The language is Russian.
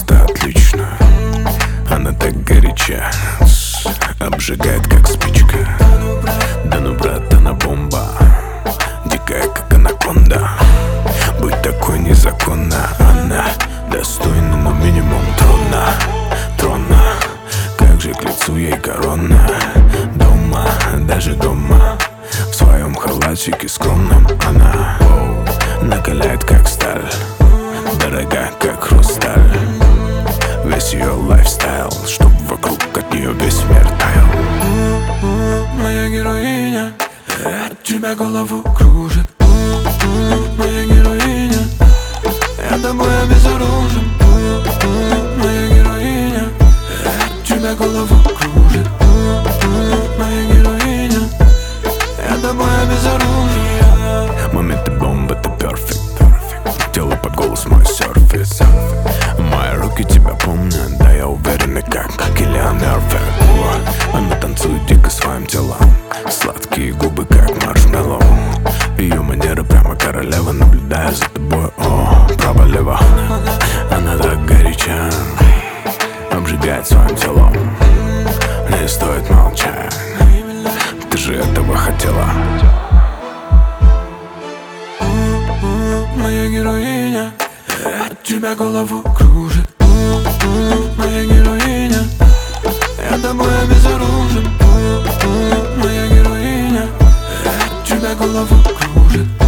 просто отлично. Она так горяча, обжигает как спичка. Да ну брат, она бомба, дикая как анаконда. Быть такой незаконно. Она достойна, но минимум трудно. Как же к лицу ей корона. Дома, даже дома, в своем халатике скромном она накаляет как сталь, дорога как хрусталь. Весь ее лайфстайл, чтоб вокруг от нее весь мир таял. Моя героиня, от тебя голову кружит. Моя героиня, я тобой обезоружен. Моя героиня, от тебя голову кружит. Моя героиня, я тобой обезоружен. Моменты бомбы, ты перфект. Тело под голос мой серфис. Мои руки тебя помнят, да я уверенный как Киллиан Мерфи. Она танцует дико своим телом, сладкие губы как маршмеллоу. Ее манера прямо королева, наблюдая за тобой, право-лево. Она так горяча, обжигает своим телом. Не стоит молчать, ты же этого хотела. Моя героиня, от тебя голову кружит. Моя героиня, я тобой обезоружен. Моя героиня, от тебя голову кружит.